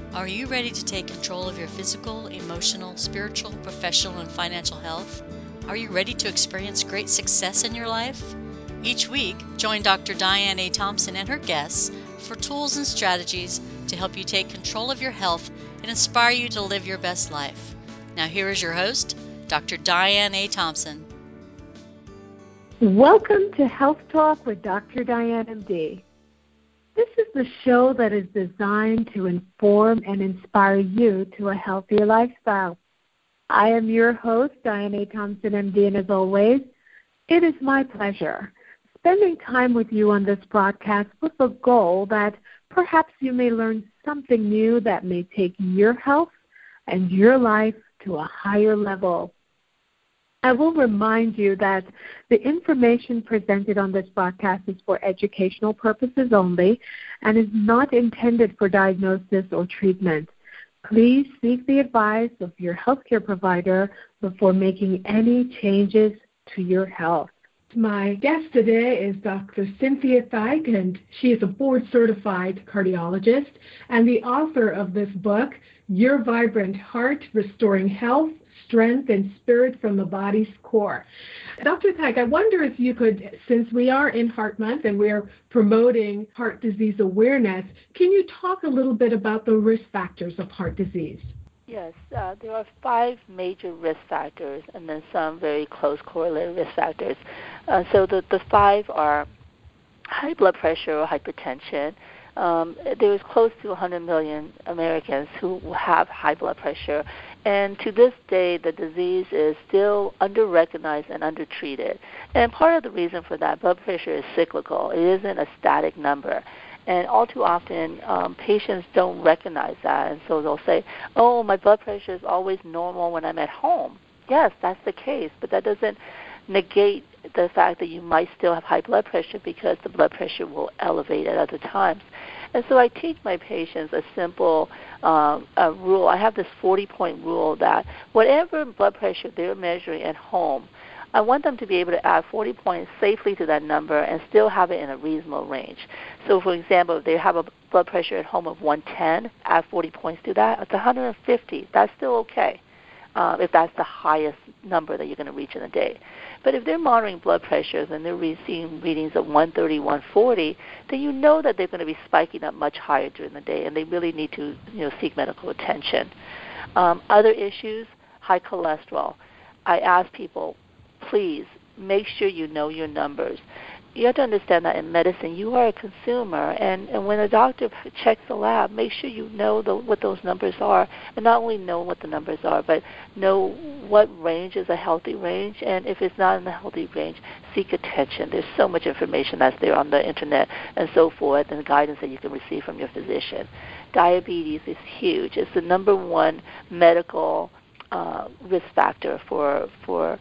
Are you ready to take control of your physical, emotional, spiritual, professional, and financial health? Are you ready to experience great success in your life? Each week, join Dr. Diane A. Thompson and her guests for tools and strategies to help you take control of your health and inspire you to live your best life. Now, here is your host, Dr. Diane A. Thompson. Welcome to Health Talk with Dr. Diane MD. This is the show that is designed to inform and inspire you to a healthier lifestyle. I am your host, Diane A. Thompson, MD, and as always, it is my pleasure spending time with you on this broadcast with the goal that perhaps you may learn something new that may take your health and your life to a higher level. I will remind you that the information presented on this broadcast is for educational purposes only and is not intended for diagnosis or treatment. Please seek the advice of your healthcare provider before making any changes to your health. My guest today is Dr. Cynthia Thaik, and she is a board-certified cardiologist and the author of this book, Your Vibrant Heart, Restoring Health, Strength, and Spirit from the Body's Core. Dr. Thaik, I wonder if you could, since we are in Heart Month and we're promoting heart disease awareness, can you talk a little bit about the risk factors of heart disease? Yes, there are 5 major risk factors and then some very close correlated risk factors. So the 5 are high blood pressure or hypertension. There is close to 100 million Americans who have high blood pressure, and to this day the disease is still under-recognized and undertreated. And part of the reason for that, blood pressure is cyclical. It isn't a static number. And all too often, patients don't recognize that, and so they'll say, oh, my blood pressure is always normal when I'm at home. Yes, that's the case, but that doesn't negate the fact that you might still have high blood pressure because the blood pressure will elevate at other times. And so I teach my patients a simple rule. I have this 40-point rule that whatever blood pressure they're measuring at home, I want them to be able to add 40 points safely to that number and still have it in a reasonable range. So, for example, if they have a blood pressure at home of 110, add 40 points to that. It's 150. That's still okay if that's the highest number that you're going to reach in a day. But if they're monitoring blood pressures and they're seeing readings of 130, 140, then you know that they're going to be spiking up much higher during the day, and they really need to seek medical attention. Other issues, high cholesterol. I ask people, please make sure you know your numbers. You have to understand that in medicine you are a consumer, and when a doctor checks the lab, make sure you know what those numbers are, and not only know what the numbers are, but know what range is a healthy range, and if it's not in the healthy range, seek attention. There's so much information that's there on the internet and so forth, and guidance that you can receive from your physician. Diabetes is huge. It's the number one medical risk factor for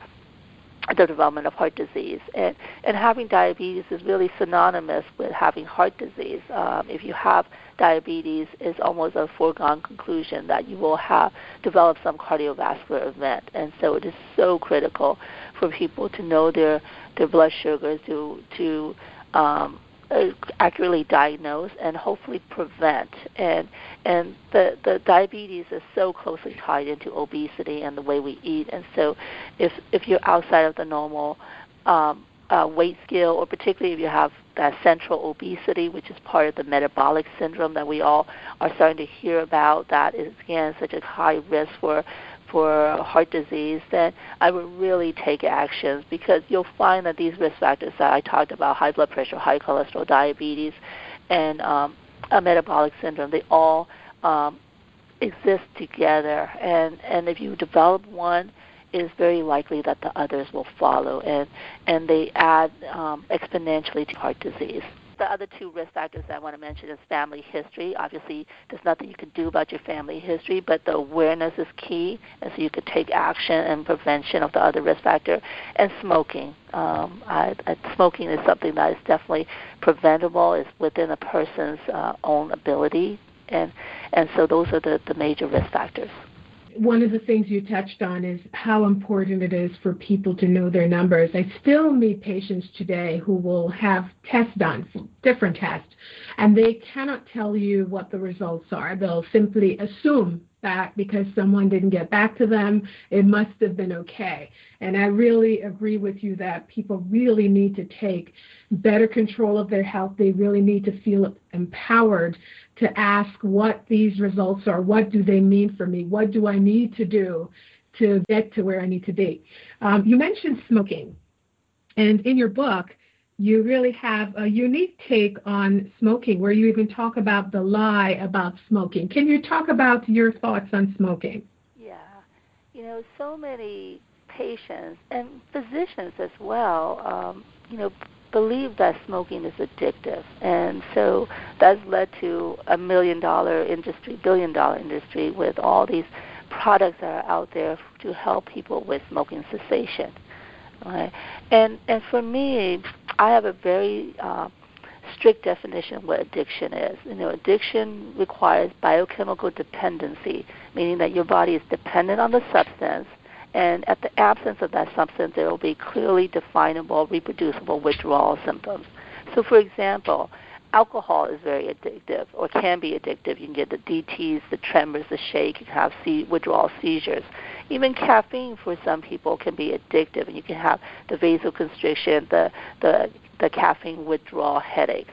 the development of heart disease. And having diabetes is really synonymous with having heart disease. If you have diabetes, it's almost a foregone conclusion that you will have developed some cardiovascular event. And so it is so critical for people to know their blood sugars, to accurately diagnose and hopefully prevent. And the diabetes is so closely tied into obesity and the way we eat. And so if you're outside of the normal weight scale, or particularly if you have that central obesity, which is part of the metabolic syndrome that we all are starting to hear about, that is, again, such a high risk for heart disease, then I would really take actions, because you'll find that these risk factors that I talked about, high blood pressure, high cholesterol, diabetes, and a metabolic syndrome, they all exist together. And if you develop one, it is very likely that the others will follow, and they add exponentially to heart disease. The other 2 risk factors that I want to mention is family history. Obviously, there's nothing you can do about your family history, but the awareness is key, and so you could take action and prevention of the other risk factor. And smoking. Smoking is something that is definitely preventable. It's within a person's own ability, and so those are the major risk factors. one of the things you touched on is how important it is for people to know their numbers. I still meet patients today who will have tests done, different tests, and they cannot tell you what the results are. They'll simply assume that because someone didn't get back to them, it must have been okay. And I really agree with you that people really need to take better control of their health. They really need to feel empowered to ask what these results are. What do they mean for me? What do I need to do to get to where I need to be? You mentioned smoking. And in your book, you really have a unique take on smoking, where you even talk about the lie about smoking. Can you talk about your thoughts on smoking? Yeah. So many patients and physicians as well, believe that smoking is addictive. And so that's led to $1 million industry, $1 billion industry with all these products that are out there to help people with smoking cessation. Right? And for me, I have a very strict definition of what addiction is. Addiction requires biochemical dependency, meaning that your body is dependent on the substance, and at the absence of that substance, there will be clearly definable, reproducible withdrawal symptoms. So, for example, alcohol is very addictive, or can be addictive. You can get the DTs, the tremors, the shake. You can have withdrawal seizures. Even caffeine for some people can be addictive, and you can have the vasoconstriction, the caffeine withdrawal headaches.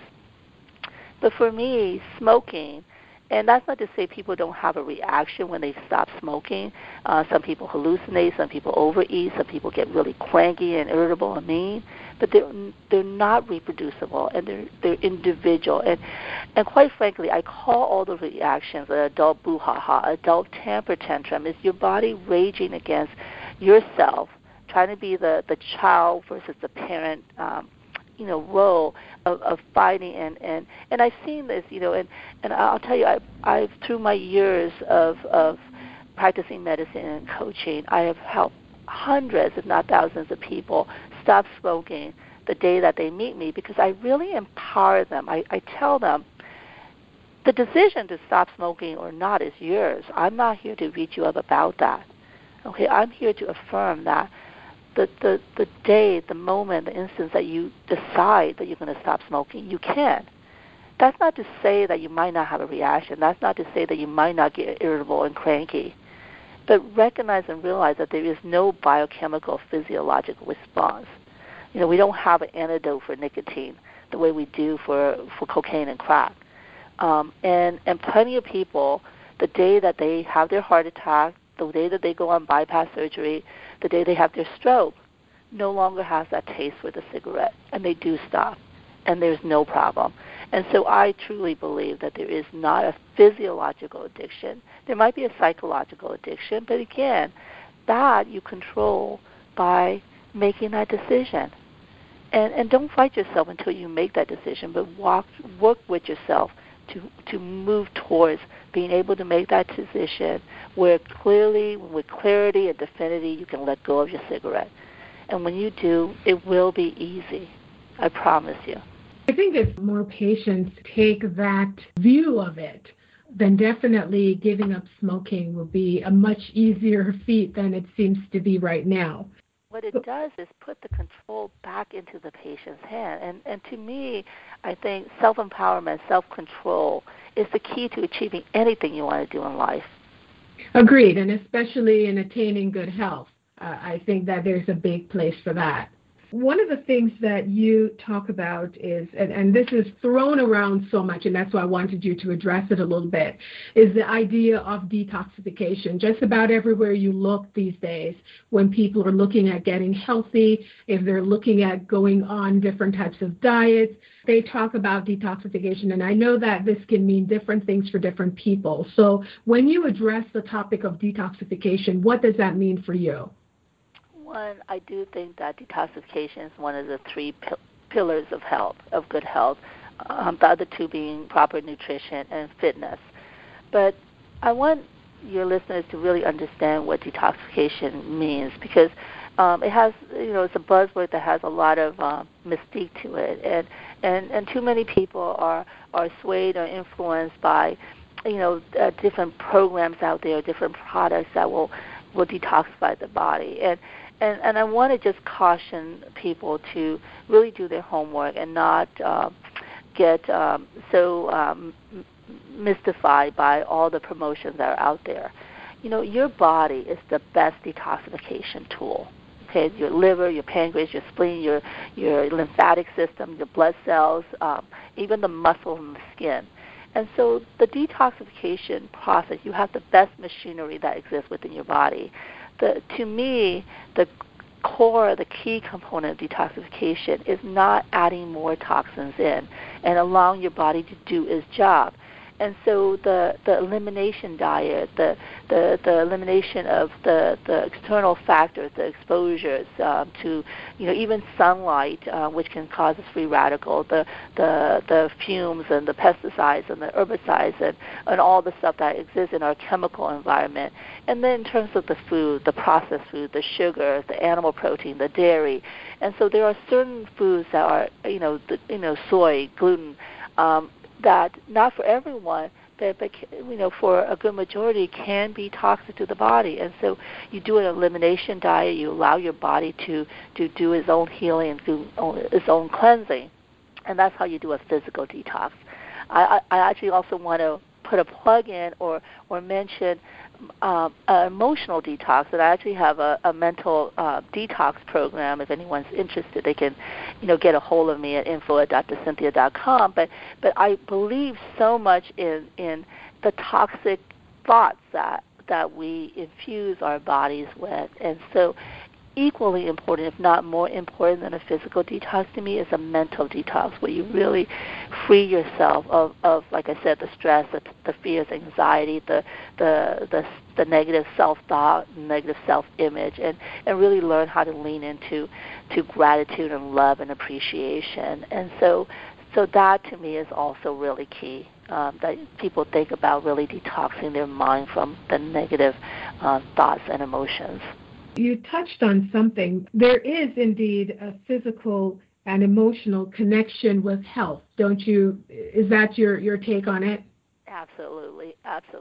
But for me, smoking, and that's not to say people don't have a reaction when they stop smoking. Some people hallucinate, some people overeat, some people get really cranky and irritable and mean, but they're not reproducible, and they're individual. And quite frankly, I call all the reactions an adult brouhaha, adult temper tantrum. Is your body raging against yourself, trying to be the child versus the parent role of fighting, and I've seen this, and I'll tell you, I've through my years of practicing medicine and coaching, I have helped hundreds, if not thousands, of people stop smoking the day that they meet me, because I really empower them. I tell them the decision to stop smoking or not is yours. I'm not here to beat you up about that. Okay, I'm here to affirm that the day, the moment, the instance that you decide that you're going to stop smoking, you can. That's not to say that you might not have a reaction. That's not to say that you might not get irritable and cranky. But recognize and realize that there is no biochemical physiological response. We don't have an antidote for nicotine the way we do for cocaine and crack. And plenty of people, the day that they have their heart attack, the day that they go on bypass surgery, the day they have their stroke, no longer has that taste for the cigarette, and they do stop, and there's no problem. And so I truly believe that there is not a physiological addiction. There might be a psychological addiction, but again, that you control by making that decision. And don't fight yourself until you make that decision, but work with yourself to move towards being able to make that decision where clearly, with clarity and definity, you can let go of your cigarette. And when you do, it will be easy. I promise you. I think if more patients take that view of it, then definitely giving up smoking will be a much easier feat than it seems to be right now. What it does is put the control back into the patient's hand. And to me, I think self-empowerment, self-control is the key to achieving anything you want to do in life. Agreed, and especially in attaining good health. I think that there's a big place for that. One of the things that you talk about is, and this is thrown around so much, and that's why I wanted you to address it a little bit, is the idea of detoxification. Just about everywhere you look these days, when people are looking at getting healthy, if they're looking at going on different types of diets, they talk about detoxification. And I know that this can mean different things for different people. So when you address the topic of detoxification, what does that mean for you? One, I do think that detoxification is one of the three pillars of health, of good health, the other two being proper nutrition and fitness. But I want your listeners to really understand what detoxification means, because it has, it's a buzzword that has a lot of mystique to it, and too many people are swayed or influenced by different programs out there, different products that will detoxify the body. And I want to just caution people to really do their homework and not get so mystified by all the promotions that are out there. Your body is the best detoxification tool. Okay, your liver, your pancreas, your spleen, your lymphatic system, your blood cells, even the muscles and the skin. And so the detoxification process, you have the best machinery that exists within your body. To me, the core, the key component of detoxification is not adding more toxins in and allowing your body to do its job. And so the elimination diet, the elimination of the external factors, the exposures to even sunlight, which can cause a free radical, the fumes and the pesticides and the herbicides and all the stuff that exists in our chemical environment. And then in terms of the food, the processed food, the sugar, the animal protein, the dairy, and so there are certain foods that are soy, gluten. That not for everyone, but for a good majority can be toxic to the body. And so you do an elimination diet, you allow your body to do its own healing and do its own cleansing, and that's how you do a physical detox. I actually also want to put a plug in or mention an emotional detox. That I actually have a mental detox program. If anyone's interested, they can get a hold of me at info@drcynthia.com. But I believe so much in the toxic thoughts that we infuse our bodies with, and so equally important, if not more important than a physical detox to me, is a mental detox where you really free yourself of like I said, the stress, the fears, anxiety, the negative self-thought, negative self-image, and really learn how to lean into gratitude and love and appreciation. And so that to me is also really key, that people think about really detoxing their mind from the negative thoughts and emotions. You touched on something. There is indeed a physical and emotional connection with health, don't you? Is that your take on it? Absolutely.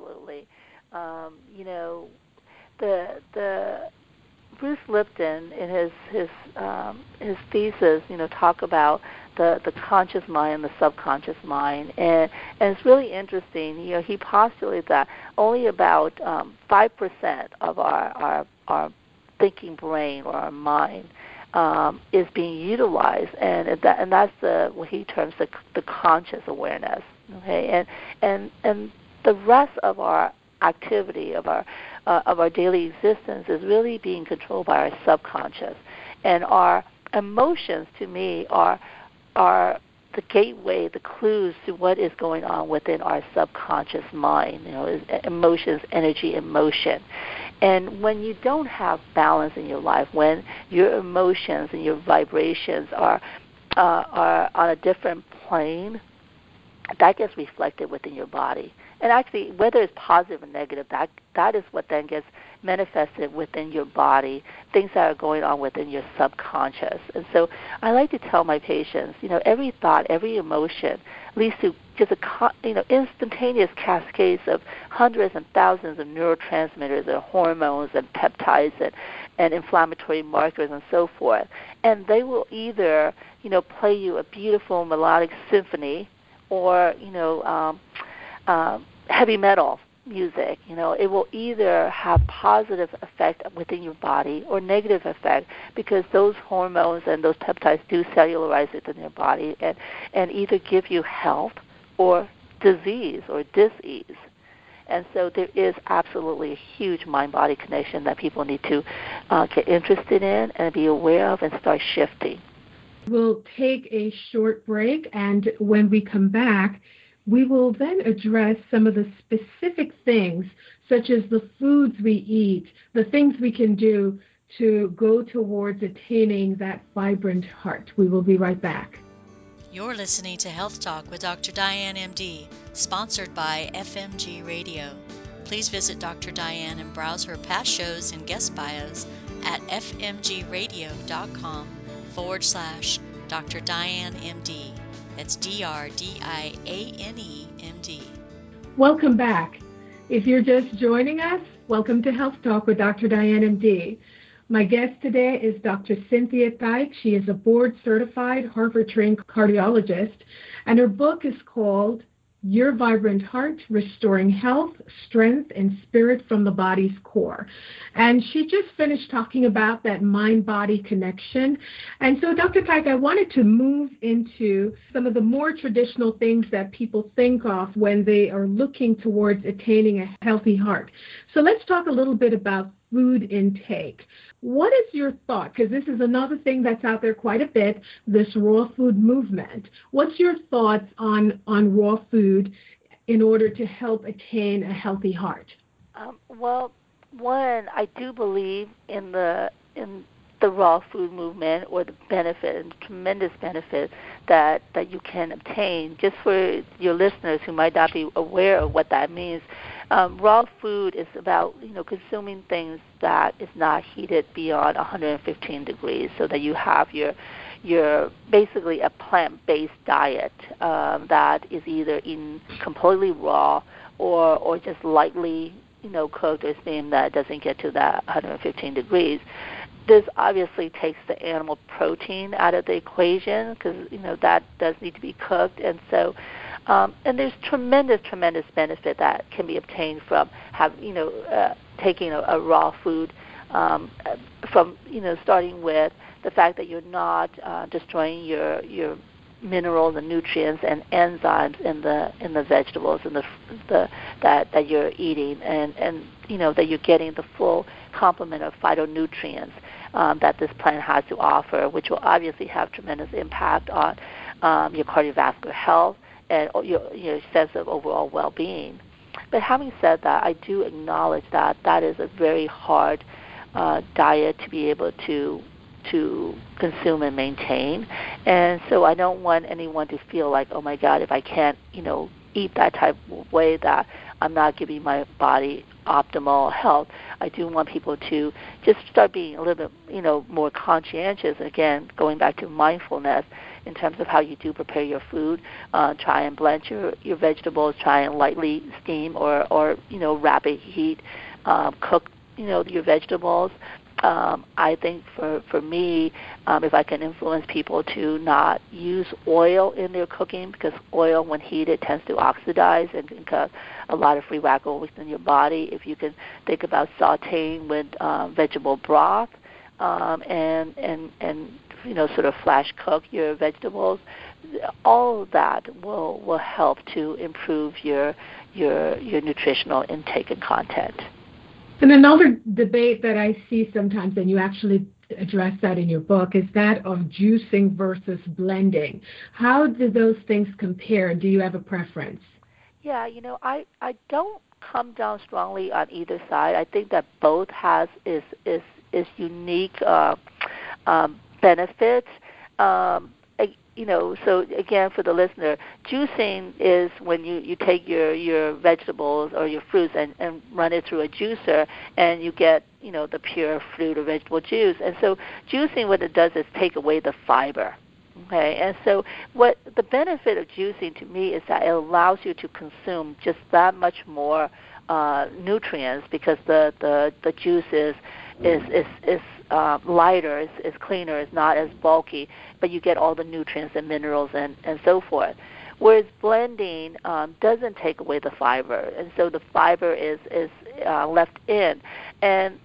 The Bruce Lipton in his thesis, talk about the conscious mind and the subconscious mind, and it's really interesting. He postulates that only about 5% of our thinking brain or our mind is being utilized, and that's what he terms the conscious awareness. Okay, and the rest of our activity of our daily existence is really being controlled by our subconscious, and our emotions, to me, are the gateway, the clues to what is going on within our subconscious mind. Emotions, energy, emotion. And when you don't have balance in your life, when your emotions and your vibrations are on a different plane, that gets reflected within your body. And actually, whether it's positive or negative, that is what then gets manifested within your body, things that are going on within your subconscious. And so I like to tell my patients, every thought, every emotion leads to just instantaneous cascades of hundreds and thousands of neurotransmitters and hormones and peptides and inflammatory markers and so forth. And they will either, play you a beautiful melodic symphony or, heavy metal music. It will either have positive effect within your body or negative effect, because those hormones and those peptides do cellularize within your body and either give you health or disease or dis-ease. And so there is absolutely a huge mind-body connection that people need to get interested in and be aware of and start shifting. We'll take a short break, and when we come back, we will then address some of the specific things, such as the foods we eat, the things we can do to go towards attaining that vibrant heart. We will be right back. You're listening to Health Talk with Dr. Diane, MD, sponsored by FMG Radio. Please visit Dr. Diane and browse her past shows and guest bios at fmgradio.com/Dr. Diane, MD. That's DRDIANE, MD. Welcome back. If you're just joining us, welcome to Health Talk with Dr. Diane MD. My guest today is Dr. Cynthia Thaik. She is a board-certified, Harvard-trained cardiologist, and her book is called Your Vibrant Heart, Restoring Health, Strength, and Spirit from the Body's Core. And she just finished talking about that mind-body connection. And so, Dr. Thaik, I wanted to move into some of the more traditional things that people think of when they are looking towards attaining a healthy heart. So let's talk a little bit about food intake. What is your thought? Because this is another thing that's out there quite a bit, this raw food movement. What's your thoughts on raw food in order to help attain a healthy heart? Well, one, I do believe in the raw food movement, or the benefit and tremendous benefit that you can obtain. Just for your listeners who might not be aware of what that means, raw food is about consuming things that is not heated beyond 115 degrees, so that you have your basically a plant-based diet that is either eaten completely raw or just lightly cooked or steamed that doesn't get to that 115 degrees. This obviously takes the animal protein out of the equation, because that does need to be cooked, and so and there's tremendous benefit that can be obtained from taking a raw food, from starting with the fact that you're not destroying your minerals and nutrients and enzymes in the vegetables and that you're eating, and that you're getting the full complement of phytonutrients that this plant has to offer, which will obviously have tremendous impact on your cardiovascular health and your sense of overall well-being. But having said that, I do acknowledge that is a very hard diet to be able to consume and maintain. And so I don't want anyone to feel like, oh my God, if I can't, eat that type of way, that I'm not giving my body optimal health. I do want people to just start being a little bit, more conscientious. Again, going back to mindfulness in terms of how you do prepare your food. Try and blanch your vegetables. Try and lightly steam or rapid heat cook, your vegetables. I think for me, if I can influence people to not use oil in their cooking, because oil, when heated, tends to oxidize and can cause a lot of free radicals within your body. If you can think about sautéing with vegetable broth and sort of flash cook your vegetables, all of that will help to improve your nutritional intake and content. And another debate that I see sometimes, and you actually address that in your book, is that of juicing versus blending. How do those things compare? Do you have a preference? Yeah, I don't come down strongly on either side. I think that both has is unique benefits. So again, for the listener, juicing is when you take your vegetables or your fruits and run it through a juicer, and you get the pure fruit or vegetable juice. And so juicing, what it does is take away the fiber. Okay, and so what the benefit of juicing to me is that it allows you to consume just that much more nutrients, because the juice is lighter, is cleaner, is not as bulky, but you get all the nutrients and minerals and so forth. Whereas blending doesn't take away the fiber, and so the fiber is left in, and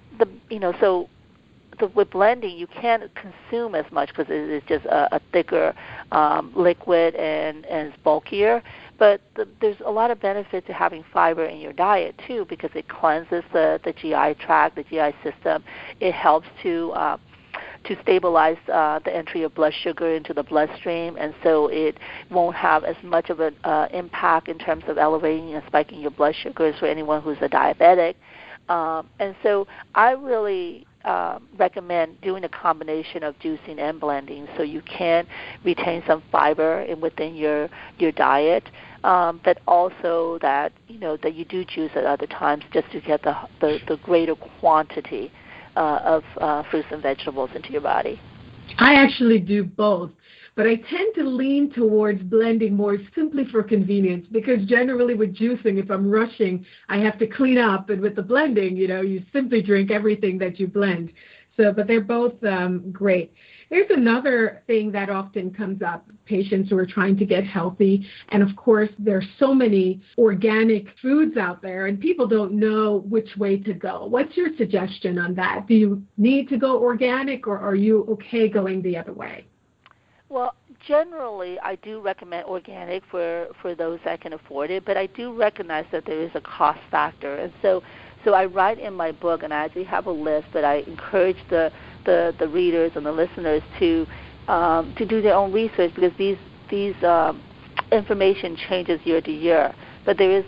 with blending, you can't consume as much because it is just a thicker liquid and it's bulkier. But there's a lot of benefit to having fiber in your diet too, because it cleanses the GI tract, the GI system. It helps to stabilize the entry of blood sugar into the bloodstream, and so it won't have as much of an impact in terms of elevating and spiking your blood sugars for anyone who's a diabetic. And so I really recommend doing a combination of juicing and blending, so you can retain some fiber within your diet, but also that that you do juice at other times just to get the greater quantity of fruits and vegetables into your body. I actually do both, but I tend to lean towards blending more simply for convenience, because generally with juicing, if I'm rushing, I have to clean up, and with the blending, you simply drink everything that you blend. So, but they're both great. There's another thing that often comes up, patients who are trying to get healthy. And of course, there's so many organic foods out there, and people don't know which way to go. What's your suggestion on that? Do you need to go organic, or are you okay going the other way? Well, generally, I do recommend organic for those that can afford it, but I do recognize that there is a cost factor. And so I write in my book, and I actually have a list, but I encourage the readers and the listeners to do their own research, because these information changes year to year. But there is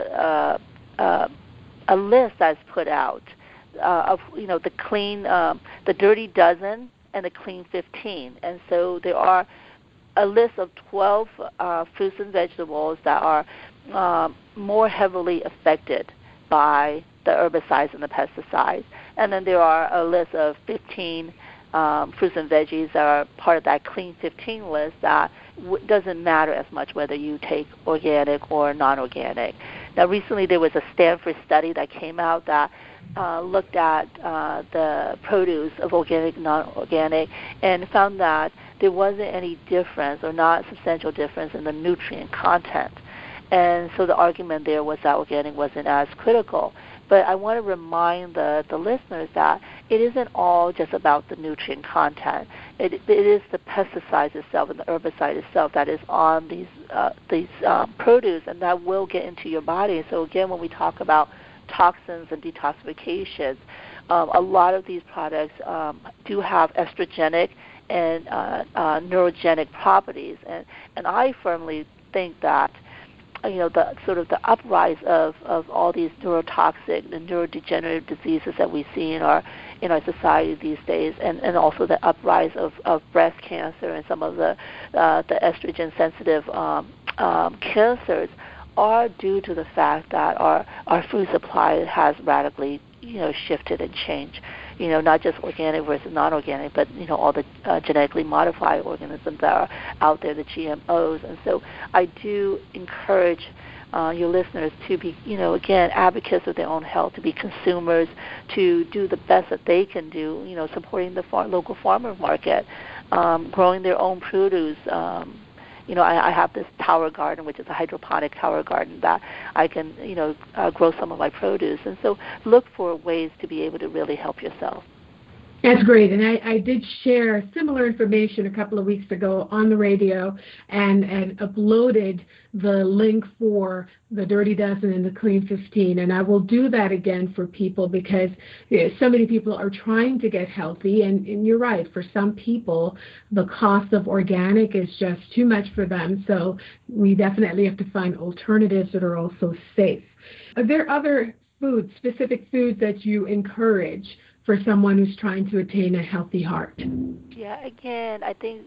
a list that's put out of the clean, the Dirty Dozen and the Clean 15, and so there are a list of 12 fruits and vegetables that are more heavily affected by the herbicides and the pesticides. And then there are a list of 15 fruits and veggies that are part of that Clean 15 list that doesn't matter as much whether you take organic or non-organic. Now, recently there was a Stanford study that came out that looked at the produce of organic and non-organic, and found that there wasn't any difference, or not substantial difference, in the nutrient content. And so the argument there was that organic wasn't as critical. But I want to remind the listeners that it isn't all just about the nutrient content. It is the pesticides itself and the herbicide itself that is on these produce, and that will get into your body. So again, when we talk about toxins and detoxifications, a lot of these products do have estrogenic and neurogenic properties, and I firmly think that the sort of the uprise of all these neurotoxic and neurodegenerative diseases that we see in our society these days, and also the uprise of breast cancer and some of the estrogen sensitive cancers are due to the fact that our food supply has radically shifted and changed. Not just organic versus non-organic, but all the genetically modified organisms that are out there, the GMOs. And so I do encourage your listeners to be, again, advocates of their own health, to be consumers, to do the best that they can do, supporting the local farmer market, growing their own produce. I have this tower garden, which is a hydroponic tower garden, that I can, grow some of my produce. And so look for ways to be able to really help yourself. That's great. And I did share similar information a couple of weeks ago on the radio, and uploaded the link for the Dirty Dozen and the Clean 15. And I will do that again for people, because so many people are trying to get healthy. And you're right, for some people, the cost of organic is just too much for them. So we definitely have to find alternatives that are also safe. Are there other foods, specific foods that you encourage for someone who's trying to attain a healthy heart? Yeah, again, I think,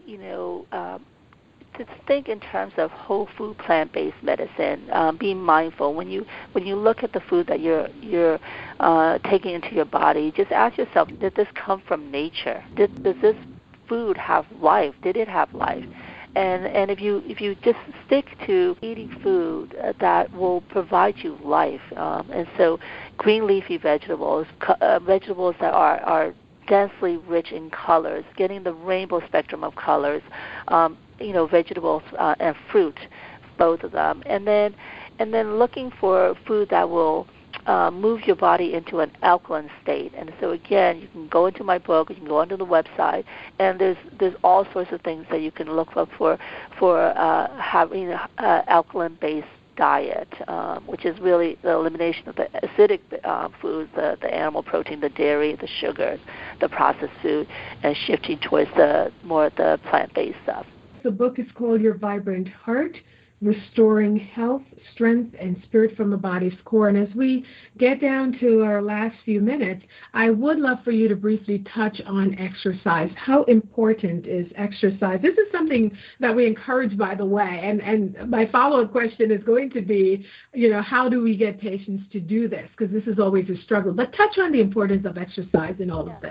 to think in terms of whole food, plant-based medicine, being mindful. When you look at the food that you're taking into your body, just ask yourself, did this come from nature? Does this food have life? Did it have life? And if you just stick to eating food that will provide you life, and so green leafy vegetables, vegetables that are densely rich in colors, getting the rainbow spectrum of colors, vegetables and fruit, both of them, and then looking for food that will move your body into an alkaline state. And so again, you can go into my book, you can go onto the website, and there's all sorts of things that you can look up for having an alkaline-based diet, which is really the elimination of the acidic foods, the animal protein, the dairy, the sugars, the processed food, and shifting towards the plant-based stuff. The book is called Your Vibrant Heart: Restoring Health, Strength, and Spirit from the Body's Core. And as we get down to our last few minutes, I would love for you to briefly touch on exercise. How important is exercise? This is something that we encourage, by the way, and my follow-up question is going to be, how do we get patients to do this? Because this is always a struggle. But touch on the importance of exercise in all of this.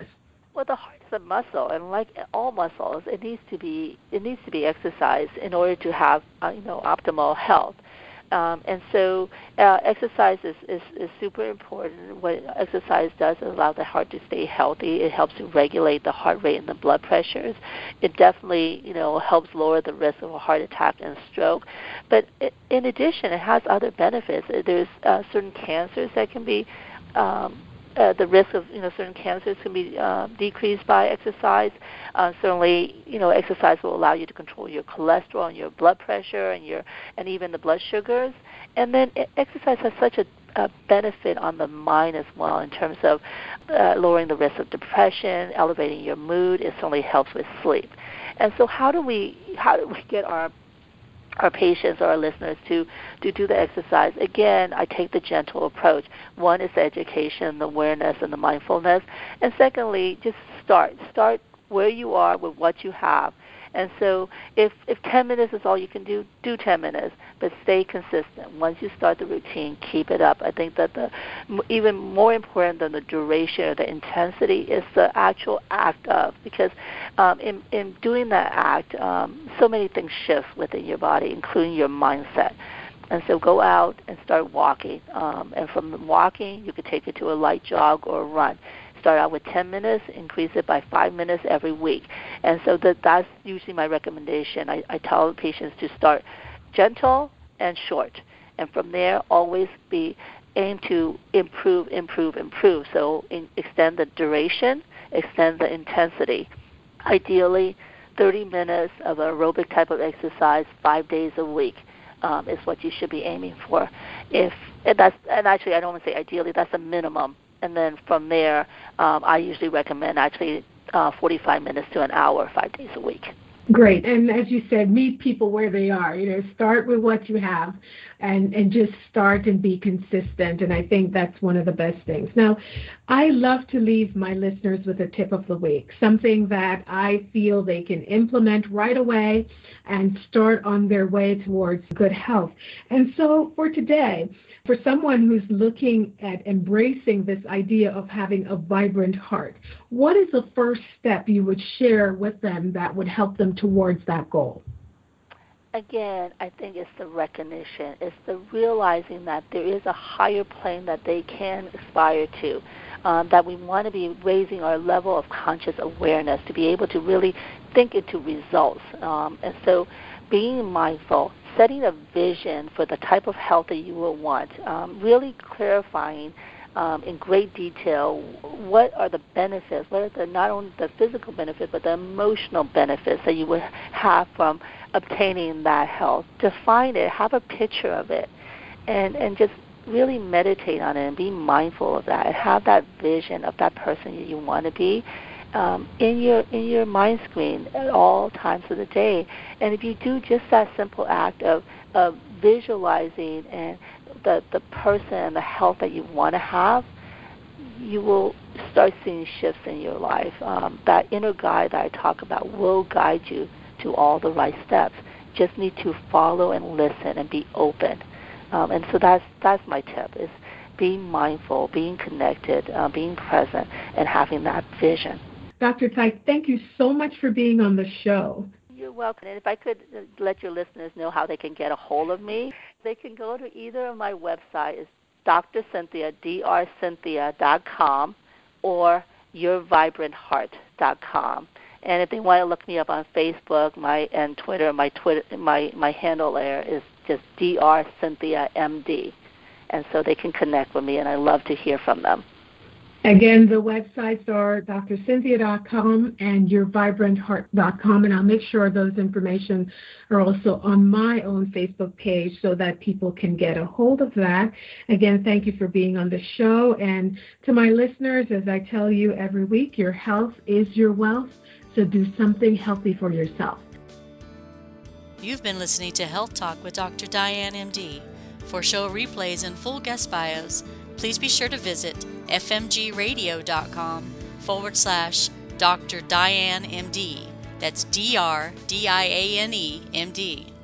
Well, the heart is a muscle, and like all muscles, it needs to be exercised in order to have optimal health. And so exercise is super important. What exercise does is allow the heart to stay healthy. It helps to regulate the heart rate and the blood pressures. It definitely helps lower the risk of a heart attack and stroke. But in addition, it has other benefits. There's certain cancers that can be the risk of certain cancers can be decreased by exercise. Certainly, exercise will allow you to control your cholesterol and your blood pressure and even the blood sugars. And then exercise has such a benefit on the mind as well in terms of lowering the risk of depression, elevating your mood. It certainly helps with sleep. And so, how do we get our patients or our listeners to do the exercise? Again, I take the gentle approach. One is the education, the awareness, and the mindfulness. And secondly, just start where you are with what you have. And so if 10 minutes is all you can do 10 minutes, but stay consistent. Once you start the routine, keep it up. I think that even more important than the duration or the intensity is the actual act of, because in doing that act, so many things shift within your body, including your mindset. And so go out and start walking. And from walking, you could take it to a light jog or a run. Start out with 10 minutes, increase it by 5 minutes every week. And so that's usually my recommendation. I tell patients to start gentle and short. And from there, always aim to improve. So extend the duration, extend the intensity. Ideally, 30 minutes of aerobic type of exercise 5 days a week is what you should be aiming for. And actually, I don't want to say ideally, that's a minimum. And then from there, I usually recommend 45 minutes to an hour, 5 days a week. Great. And as you said, meet people where they are. Start with what you have and just start and be consistent. And I think that's one of the best things. Now, I love to leave my listeners with a tip of the week, something that I feel they can implement right away and start on their way towards good health. And so for today, for someone who's looking at embracing this idea of having a vibrant heart, what is the first step you would share with them that would help them towards that goal? Again, I think it's the recognition. It's the realizing that there is a higher plane that they can aspire to, that we want to be raising our level of conscious awareness to be able to really think into results. And so being mindful, setting a vision for the type of health that you will want, really clarifying in great detail what are the benefits, what are not only the physical benefits, but the emotional benefits that you would have from obtaining that health. Define it, have a picture of it, and just really meditate on it and be mindful of that and have that vision of that person that you want to be in your mind screen at all times of the day. And if you do just that simple act of visualizing and the person and the health that you want to have, you will start seeing shifts in your life. That inner guide that I talk about will guide you to all the right steps. Just need to follow and listen and be open. And so that's my tip, is being mindful, being connected, being present, and having that vision. Dr. Tsai, thank you so much for being on the show. You're welcome. And if I could let your listeners know how they can get a hold of me, they can go to either of my websites, it's Dr. Cynthia, drcynthia.com, or yourvibrant.heart.com. And if they want to look me up on Facebook and Twitter, my handle there is just drcynthiamd. And so they can connect with me, and I love to hear from them. Again, the websites are drcynthia.com and yourvibrant.heart.com, and I'll make sure those information are also on my own Facebook page so that people can get a hold of that. Again, thank you for being on the show. And to my listeners, as I tell you every week, your health is your wealth, so do something healthy for yourself. You've been listening to Health Talk with Dr. Diane, MD. For show replays and full guest bios, please be sure to visit fmgradio.com/Dr. Diane, MD. That's DRDIANE, MD.